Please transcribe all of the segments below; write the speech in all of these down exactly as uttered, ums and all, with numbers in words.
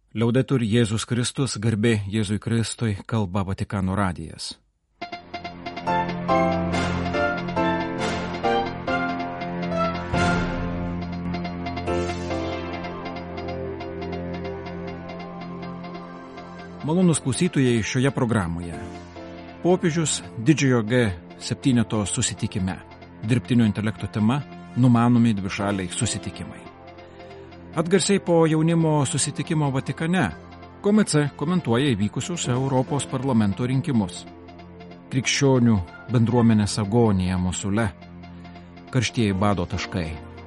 Liaudetur Jėzus Kristus, garbė Jėzui Kristui, kalba Vatikano radijas. Malonūs klausytojai šioje programoje. Popiežius didžiojo G septyneto susitikime. Dirbtinio intelekto tema – numanomi dvišaliai susitikimai. Atgarsiai po jaunimo susitikimo Vatikane K M C komentuoja įvykusius Europos parlamento rinkimus. Krikščionių bendruomenės agonija Mosule. Karštieji bado taškai.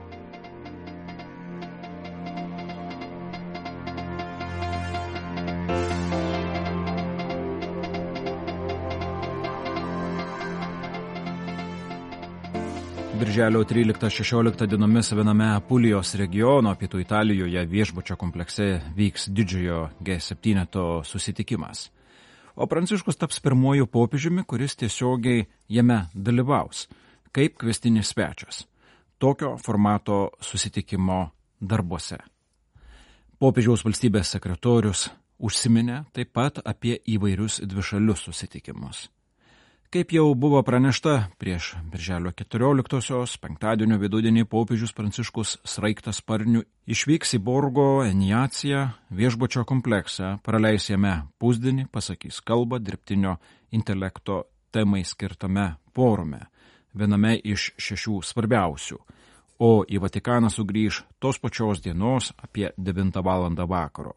Birželio tryliktą šešioliktą dienomis viename Apulijos regiono pietų Italijoje viešbučio komplekse vyks didžiojo G septyneto susitikimas. O Pranciškus taps pirmuoju popiežiumi, kuris tiesiogiai jame dalyvaus, kaip kviestinis svečias. Tokio formato susitikimo darbuose. Popiežiaus valstybės sekretorius užsiminė taip pat apie įvairius dvišalius susitikimus. Kaip jau buvo pranešta, prieš birželio keturioliktosios penktadienio vidudienį popiežius Pranciškus sraigtasparniu išvyks į Borgo Eniaciją viešbučio kompleksą, praleis jame pusdienį, pasakys kalbą dirbtinio intelekto temai skirtame forume, viename iš šešių svarbiausių, o į Vatikaną sugrįž tos pačios dienos apie devintą valandą vakaro.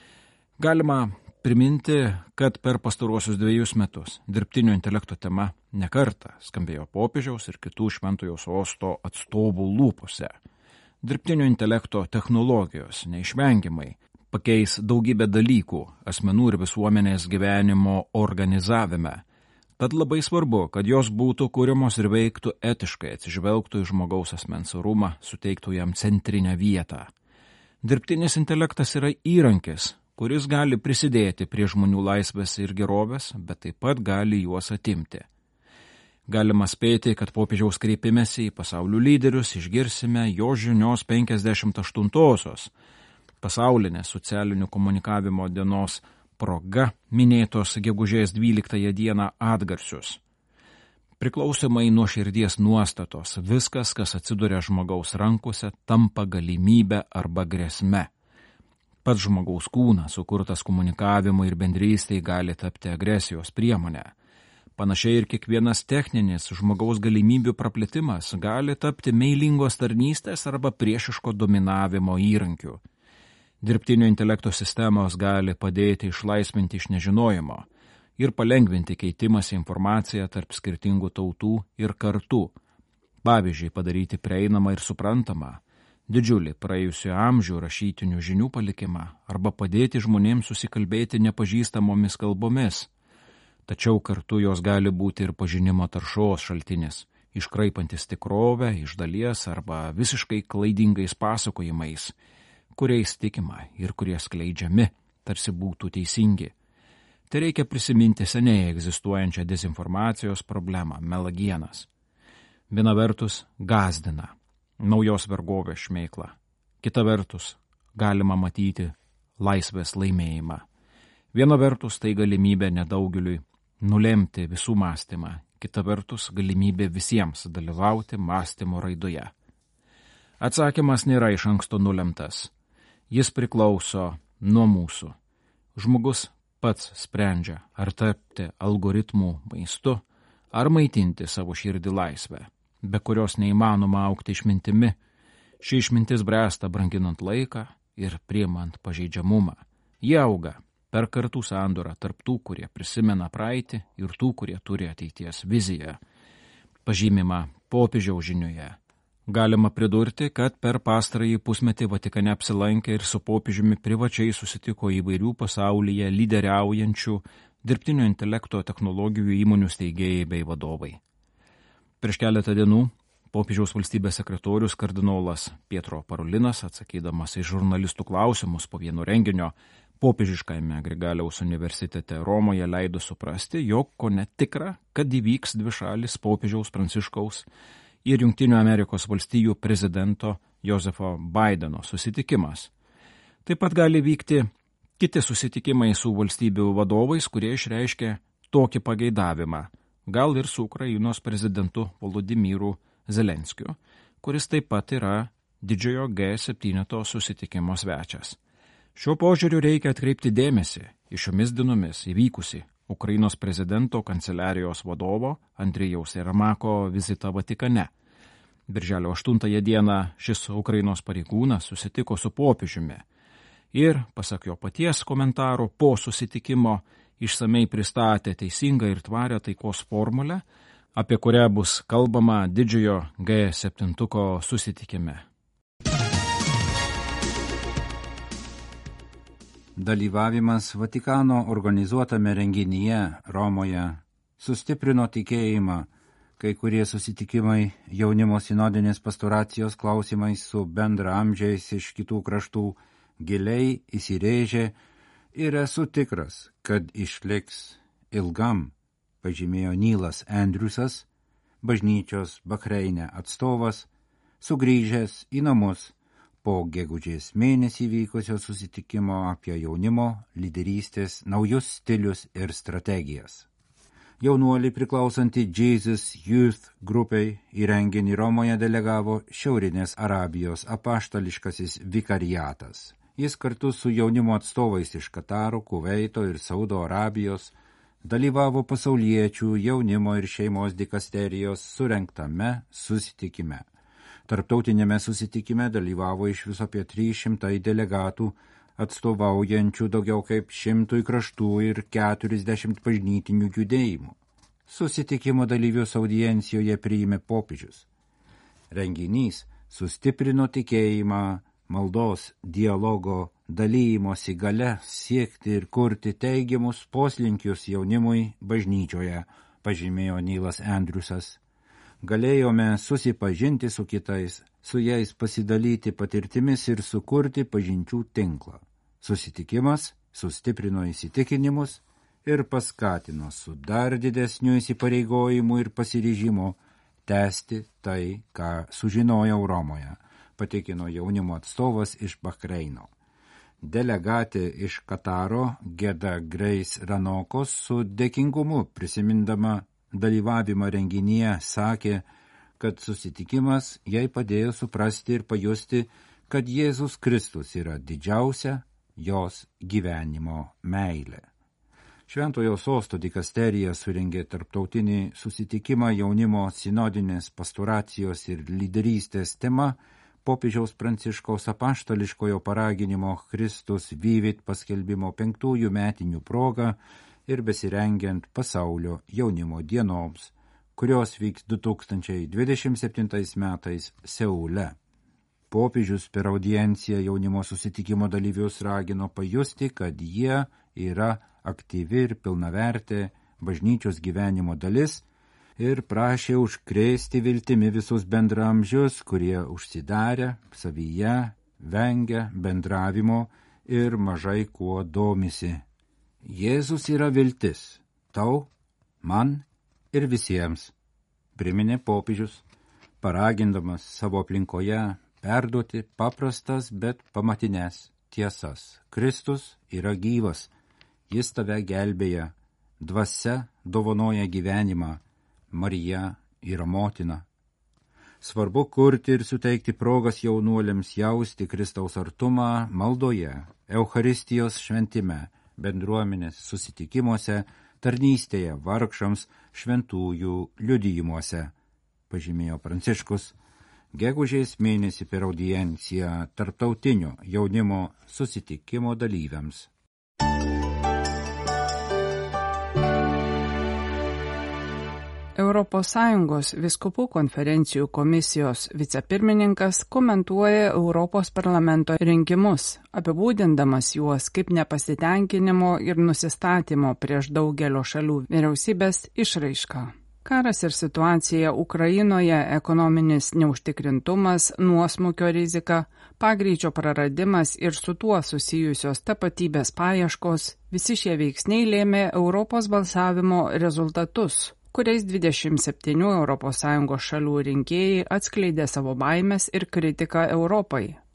Galima priminti, kad per pastaruosius dviejus metus dirbtinio intelekto tema nekartą skambėjo popiežiaus ir kitų šventojo sosto atstovų lūpose. Dirbtinio intelekto technologijos neišvengiamai pakeis daugybę dalykų asmenų ir visuomenės gyvenimo organizavime. Tad labai svarbu, kad jos būtų kuriamos ir veiktų etiškai, atsižvelgtų į žmogaus asmens orumą, suteiktų jam centrinę vietą. Dirbtinis intelektas yra įrankis, kuris gali prisidėti prie žmonių laisvės ir gerovės, bet taip pat gali juos atimti. Galima spėti, kad popiežiaus kreipimesi į pasaulio lyderius išgirsime jo žinios penkiasdešimt aštuntosios pasaulinės socialinių komunikavimo dienos proga minėtos gegužės dvyliktąją dieną atgarsius. Priklausomai nuo širdies nuostatos, viskas, kas atsiduria žmogaus rankose, tampa galimybė arba grėsme. Pats žmogaus kūnas, sukurtas komunikavimui ir bendrystei, gali tapti agresijos priemonę. Panašiai ir kiekvienas techninis žmogaus galimybių praplėtimas gali tapti meilingos tarnystės arba priešiško dominavimo įrankiu. Dirbtinio intelekto sistemos gali padėti išlaisvinti iš nežinojimo ir palengvinti keitimąsi informaciją tarp skirtingų tautų ir kartų. Pavyzdžiui, padaryti prieinamą ir suprantamą didžiulį praėjusio amžių rašytinių žinių palikimą arba padėti žmonėms susikalbėti nepažįstamomis kalbomis. Tačiau kartu jos gali būti ir pažinimo taršos šaltinis, iškraipantis tikrovę iš dalies arba visiškai klaidingais pasakojimais, kuriais tikima ir kurie skleidžiami, tarsi būtų teisingi. Tai reikia prisiminti seniai egzistuojančią dezinformacijos problemą, melagienas. Viena vertus gąsdina. Naujos vergovės šmėkla. Kita vertus, galima matyti laisvės laimėjimą. Viena vertus, tai galimybė nedaugeliui nulemti visų mąstymą. Kita vertus, galimybė visiems dalyvauti mąstymo raidoje. Atsakymas nėra iš anksto nulemtas. Jis priklauso nuo mūsų. Žmogus pats sprendžia, ar tapti algoritmų maistu, ar maitinti savo širdį laisvę, be kurios neįmanoma augti išmintimi. Ši išmintis bręsta branginant laiką ir priimant pažeidžiamumą. Jie auga per kartų sandorą tarp tų, kurie prisimena praeitį ir tų, kurie turi ateities viziją. Pažymima popiežiaus žinioje. Galima pridurti, kad per pastarąjį pusmetį Vatikane apsilankė ir su popiežiumi privačiai susitiko įvairių pasaulyje lyderiaujančių dirbtinio intelekto technologijų įmonių steigėjai bei vadovai. Prieš keletą dienų popiežiaus valstybės sekretorius kardinolas Pietro Parolinas, atsakydamas į žurnalistų klausimus po vieno renginio popiežiškajame Grigaliaus universitete Romoje, leido suprasti, jog kone tikra, kad įvyks dvišalis popiežiaus Pranciškaus ir Jungtinių Amerikos valstijų prezidento Josefo Baideno susitikimas. Taip pat gali vykti Kiti susitikimai su valstybių vadovais, kurie išreiškė tokį pageidavimą, gal ir su Ukrainos prezidentu Volodymyru Zelenskiu, kuris taip pat yra didžiojo G septyneto susitikimo svečias. Šiuo požiūriu reikia atkreipti dėmesį į šiomis dienomis įvykusi Ukrainos prezidento kanceliarijos vadovo Andrijaus Jermako vizitą Vatikane. Birželio aštuntąją dieną šis Ukrainos pareigūnas susitiko su popiežiumi ir, pasak jo paties komentaro, po susitikimo išsamei pristatė teisingą ir tvarią taikos formulę, apie kurią bus kalbama didžiojo G septyneto susitikime. Dalyvavimas Vatikano organizuotame renginyje Romoje sustiprino tikėjimą, kai kurie susitikimai jaunimo sinodinės pastoracijos klausimais su bendraamžiais iš kitų kraštų giliai įsirėžė ir esu tikras, kad išliks ilgam, pažymėjo Nylas Andriusas, bažnyčios Bahreine atstovas, sugrįžęs į namus po gegužės mėnesį vykusio susitikimo apie jaunimo lyderystės naujus stilius ir strategijas. Jaunuoliai priklausanti Jesus Youth grupiai į renginį Romoje delegavo Šiaurinės Arabijos apaštališkasis vikariatas. Jis kartu su jaunimo atstovais iš Kataro, Kuveito ir Saudo Arabijos dalyvavo pasauliečių jaunimo ir šeimos dikasterijos surengtame susitikime. Tarptautinėme susitikime dalyvavo iš viso apie trys šimtai delegatų, atstovaujančių daugiau kaip šimtui kraštų ir keturiasdešimt bažnytinių judėjimų. Susitikimo dalyvius audiencijoje priėmė popiežius. Renginys sustiprino tikėjimą, maldos, dialogo, dalymosi gale siekti ir kurti teigiamus poslinkius jaunimui bažnyčioje, pažymėjo Nylas Andriusas. Galėjome susipažinti su kitais, su jais pasidalyti patirtimis ir sukurti pažinčių tinklą. Susitikimas sustiprino įsitikinimus ir paskatino su dar didesniu įsipareigojimu ir pasiryžimu tęsti tai, ką sužinojau Romoje, patikino jaunimo atstovas iš Bahreino. Delegatė iš Kataro Geda Grace Ranokos su dėkingumu prisimindama dalyvavimą renginyje sakė, kad susitikimas jai padėjo suprasti ir pajusti, kad Jėzus Kristus yra didžiausia jos gyvenimo meilė. Šventojo sosto dikasterija surengė tarptautinį susitikimą jaunimo sinodinės pastoracijos ir lyderystės tema popiežiaus Pranciškaus apaštališkojo paraginimo Kristus Vivit paskelbimo penktųjų metinių proga ir besirengiant pasaulio jaunimo dienoms, kurios vyks du tūkstančiai dvidešimt septintais metais Seule. Popiežius per audienciją jaunimo susitikimo dalyvius ragino pajusti, kad jie yra aktyvi ir pilnavertė bažnyčios gyvenimo dalis ir prašė užkrėsti viltimi visus bendraamžius, kurie užsidarę savyje, vengia bendravimo ir mažai kuo domisi. Jėzus yra viltis, tau, man ir visiems, priminė popiežius, paragindamas savo aplinkoje perduoti paprastas, bet pamatines tiesas. Kristus yra gyvas, jis tave gelbėja, dvasia dovanoja gyvenimą, Marija yra motina. Svarbu kurti ir suteikti progas jaunuoliams jausti Kristaus artumą maldoje, Eucharistijos šventime, bendruomenės susitikimuose, tarnystėje vargšams, šventųjų liudijimuose, pažymėjo Pranciškus, gegužės mėnesį per audienciją tarptautinio jaunimo susitikimo dalyviams. Europos Sąjungos vyskupų konferencijų komisijos vicepirmininkas komentuoja Europos parlamento rinkimus, apibūdindamas juos kaip nepasitenkinimo ir nusistatymo prieš daugelio šalių vyriausybės išraišką. Karas ir situacija Ukrainoje, ekonominis neužtikrintumas, nuosmukio rizika, pagreičio praradimas ir su tuo susijusios tapatybės paieškos, visi šie veiksniai lėmė Europos balsavimo rezultatus, kuriais dvidešimt septynių Europos Sąjungos šalių rinkėjai atskleidė savo baimes ir kritiką Europai,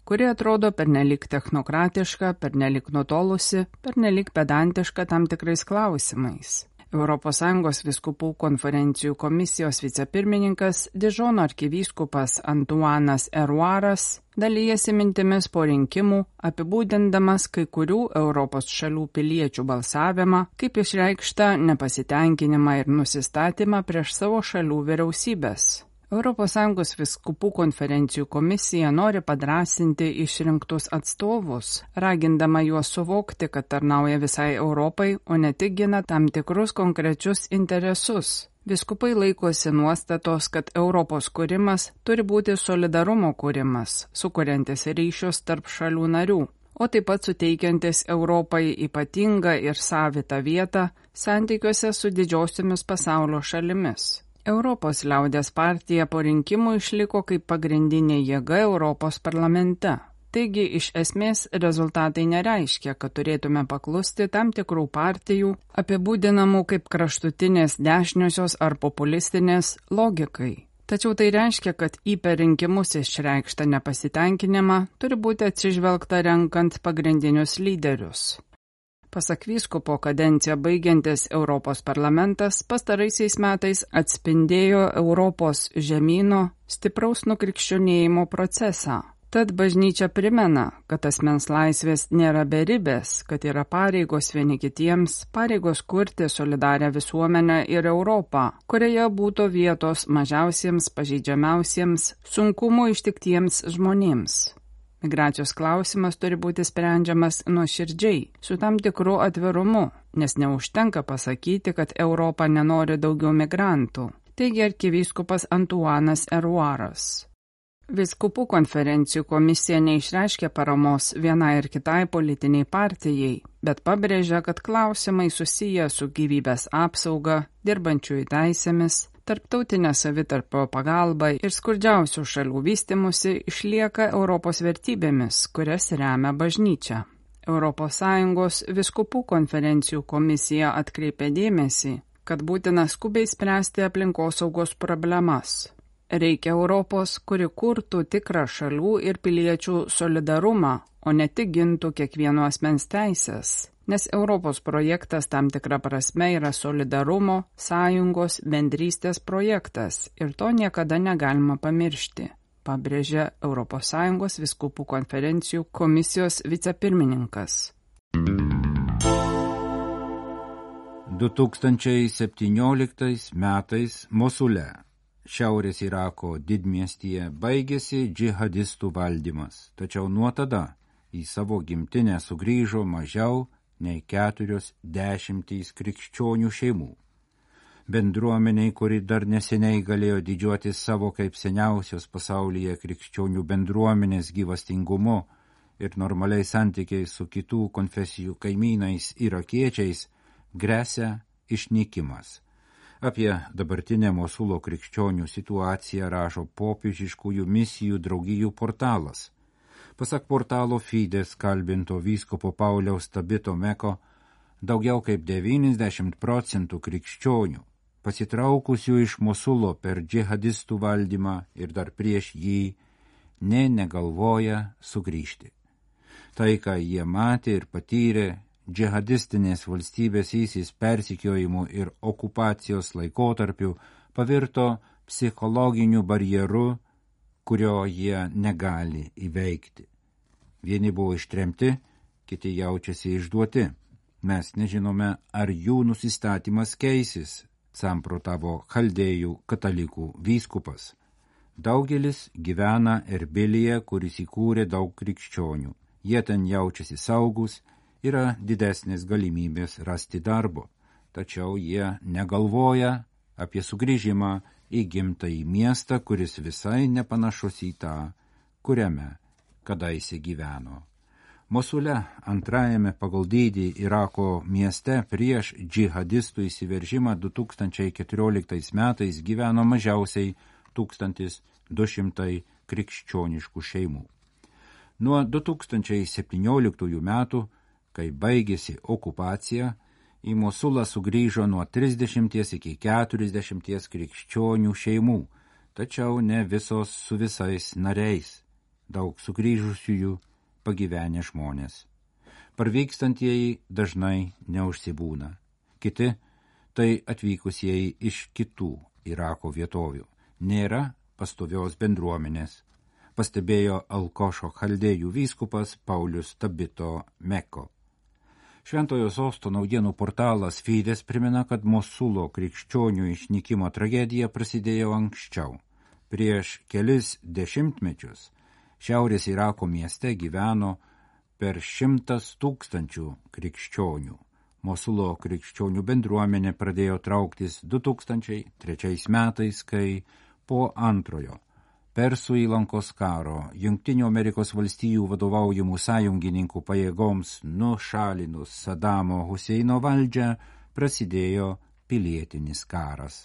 kuri atrodo pernelik technokratiška, pernelik nutolusi, pernelik pedantiška tam tikrais klausimais. Europos Sąjungos vyskupų konferencijų komisijos vicepirmininkas Dižono arkivyskupas Antuanas Eruaras dalyjasi mintimis po rinkimų, apibūdindamas kai kurių Europos šalių piliečių balsavimą, kaip išreikštą nepasitenkinimą ir nusistatymą prieš savo šalių vyriausybės. Europos Sąjungos vyskupų konferencijų komisija nori padrąsinti išrinktus atstovus, ragindama juos suvokti, kad tarnauja visai Europai, o ne tik gina tam tikrus konkrečius interesus. Vyskupai laikosi nuostatos, kad Europos kūrimas turi būti solidarumo kūrimas, sukuriantis ryšius tarp šalių narių, o taip pat suteikiantis Europai ypatingą ir savitą vietą santykiuose su didžiosiomis pasaulio šalimis. Europos liaudės partija po rinkimų išliko kaip pagrindinė jėga Europos parlamente. Taigi, iš esmės, rezultatai nereiškia, kad turėtume paklusti tam tikrų partijų, apibūdinamų kaip kraštutinės dešiniosios ar populistinės logikai. Tačiau tai reiškia, kad į per rinkimus išreikštą nepasitenkinimą turi būti atsižvelgta renkant pagrindinius lyderius. Pasak vyskupo kadenciją baigiantis Europos parlamentas pastaraisiais metais atspindėjo Europos žemyno stipraus nukrikščionėjimo procesą. Tad bažnyčia primena, kad asmens laisvės nėra beribės, kad yra pareigos vieni kitiems, pareigos kurti solidarią visuomenę ir Europą, kurioje būtų vietos mažiausiems, pažeidžiamiausiems, sunkumų ištiktiems žmonėms. Migracijos klausimas turi būti sprendžiamas nuoširdžiai, su tam tikru atvirumu, nes neužtenka pasakyti, kad Europa nenori daugiau migrantų, teigia arkivyskupas Antuanas Eruaras. Vyskupų konferencijų komisija neišreiškė paramos vienai ir kitai politiniai partijai, bet pabrėžia, kad klausimai susiję su gyvybės apsauga, dirbančiųjų teisėmis, tarptautinė savitarpio pagalba ir skurdžiausių šalių vystimusi išlieka Europos vertybėmis, kurias remia bažnyčia. Europos Sąjungos vyskupų konferencijų komisija atkreipė dėmesį, kad būtina skubiai spręsti aplinkosaugos problemas. Reikia Europos, kuri kurtų tikrą šalių ir piliečių solidarumą, o ne tik gintų kiekvieno asmens teisės. Nes Europos projektas tam tikra prasme yra solidarumo, sąjungos, bendrystės projektas ir to niekada negalima pamiršti, pabrėžė Europos Sąjungos vyskupų konferencijų komisijos vicepirmininkas. du tūkstančiai septynioliktais metais Mosule, šiaurės Irako didmiestyje, baigėsi džihadistų valdymas, tačiau nuo tada į savo gimtinę sugrįžo mažiau nei keturios dešimtys krikščionių šeimų. Bendruomeniai, kuri dar neseniai galėjo didžiuotis savo kaip seniausios pasaulyje krikščionių bendruomenės gyvastingumu ir normaliais santykiais su kitų konfesijų kaimynais irakiečiais, gresia išnykimas. Apie dabartinę Mosulo krikščionių situaciją rašo popiežiškųjų misijų draugijų portalas. Pasak portalo Fides kalbinto vyskupo Pauliaus Tabito Meko, daugiau kaip devyniasdešimt procentų krikščionių, pasitraukusių iš Mosulo per džihadistų valdymą ir dar prieš jį, nė negalvoja sugrįžti. Tai, ką jie matė ir patyrė, džihadistinės valstybės įsis persikiojimu ir okupacijos laikotarpiu pavirto psichologiniu barjeru, kurio jie negali įveikti. Vieni buvo ištremti, kiti jaučiasi išduoti. Mes nežinome, ar jų nusistatymas keisis, samprotavo chaldėjų katalikų vyskupas. Daugelis gyvena Erbilyje, kuris įkūrė daug krikščionių. Jie ten jaučiasi saugus, yra didesnės galimybės rasti darbo. Tačiau jie negalvoja apie sugrįžimą į gimtąjį miestą, kuris visai nepanašus į tą, kuriame kadaise gyveno. Mosule, antrajame pagal dydį Irako mieste, prieš džihadistų įsiveržimą du tūkstančiai keturioliktais metais gyveno mažiausiai tūkstantis du šimtai krikščioniškų šeimų. Nuo du tūkstančiai septynioliktųjų metų, kai baigėsi okupacija, į Mosulą sugrįžo nuo trisdešimties iki keturiasdešimties krikščionių šeimų, tačiau ne visos su visais nariais. daug sugrįžusiųjų pagyvenę žmonės. Parvykstantieji dažnai neužsibūna. Kiti tai atvykusieji iš kitų Irako vietovių. Nėra pastovios bendruomenės, pastebėjo Alkošo chaldėjų vyskupas Paulius Tabito Meko. Šventojo sosto naujienų portalas Fides primena, kad Mosulo krikščionių išnykimo tragedija prasidėjo anksčiau. Prieš kelis dešimtmečius šiaurės Irako mieste gyveno per šimtas tūkstančių krikščionių. Mosulo krikščionių bendruomenė pradėjo trauktis du tūkstančiai trečiais metais, kai po antrojo Persų įlankos karo Jungtinių Amerikos valstijų vadovaujamų sąjungininkų pajėgoms nušalinus Sadamo Huseino valdžią prasidėjo pilietinis karas.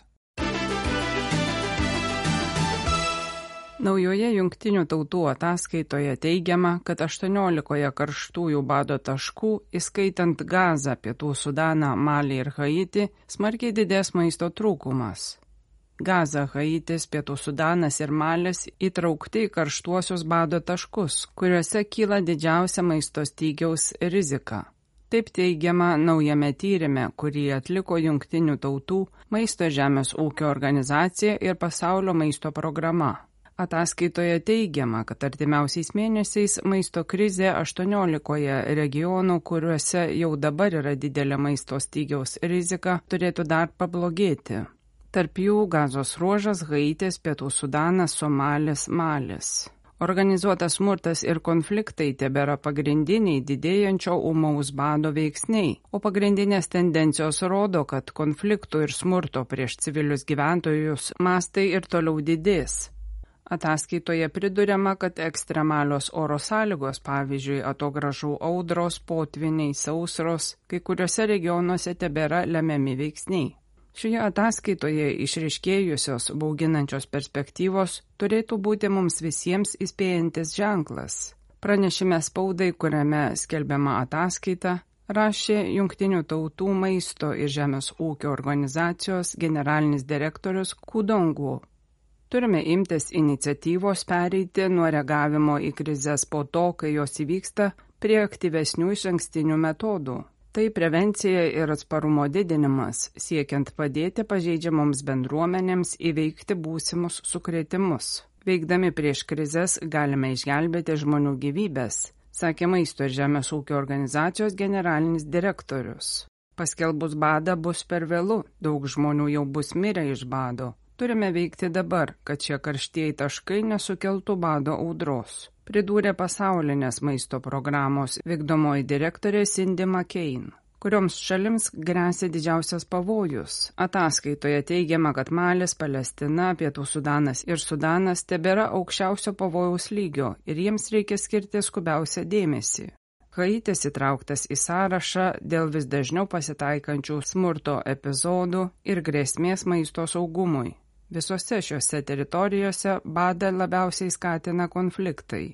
Naujoje Jungtinių tautų ataskaitoje teigiama, kad aštuoniolikoje karštųjų bado taškų, įskaitant Gazą, Pietų Sudaną, Malį ir Haitį, smarkiai didės maisto trūkumas. Gaza, Haitis, Pietų Sudanas ir Malis įtraukti į karštuosius bado taškus, kuriuose kyla didžiausia maisto stygiaus rizika. Taip teigiama naujame tyrime, kurį atliko Jungtinių tautų maisto žemės ūkio organizacija ir pasaulio maisto programa. Ataskaitoje teigiama, kad artimiausiais mėnesiais maisto krizė aštuoniolikoje regionų, kuriuose jau dabar yra didelė maisto stygiaus rizika, turėtų dar pablogėti. Tarp jų Gazos ruožas, Haitis, Pietų Sudanas, Somalis, Malis. Organizuotas smurtas ir konfliktai tebėra pagrindiniai didėjančio ūmaus bado veiksniai, o pagrindinės tendencijos rodo, kad konfliktų ir smurto prieš civilius gyventojus mastai ir toliau didės. Ataskaitoje priduriama, kad ekstremalios oro sąlygos, pavyzdžiui, atogražų audros, potviniai, sausros, kai kuriuose regionuose tebėra lemiami veiksniai. Šioje ataskaitoje išryškėjusios bauginančios perspektyvos turėtų būti mums visiems įspėjantis ženklas. Pranešime spaudai, kuriame skelbiama ataskaita, rašė Jungtinių tautų maisto ir žemės ūkio organizacijos generalinis direktorius Kudongu. Turime imtis iniciatyvos pereiti nuo reagavimo į krizes po to, kai jos įvyksta, prie aktyvesnių išankstinių metodų. Tai prevencija ir atsparumo didinimas, siekiant padėti pažeidžiamoms bendruomenėms įveikti būsimus sukrėtimus. Veikdami prieš krizes galime išgelbėti žmonių gyvybės, sakė Maisto ir žemės ūkio organizacijos generalinis direktorius. Paskelbus badą bus per vėlu, daug žmonių jau bus mirę iš bado. Turime veikti dabar, kad šie karštieji taškai nesukeltų bado audros, pridūrė pasaulinės maisto programos vykdomoji direktorė Cindy McCain, kurioms šalims gresia didžiausias pavojus. Ataskaitoje teigiama, kad Malis, Palestina, Pietų Sudanas ir Sudanas tebėra aukščiausio pavojaus lygio ir jiems reikia skirti skubiausią dėmesį. Haitis įtrauktas į sąrašą dėl vis dažniau pasitaikančių smurto epizodų ir grėsmės maisto saugumui. Visose šiuose teritorijose badą labiausiai skatina konfliktai.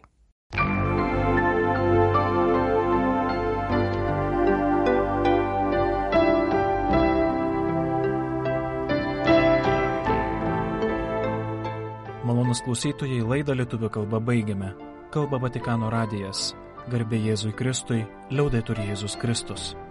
Malonūs klausytojai, laidą lietuvių kalba baigiame. Kalba Vatikano radijas. Garbė Jėzui Kristui, liaudetur Jėzus Kristus.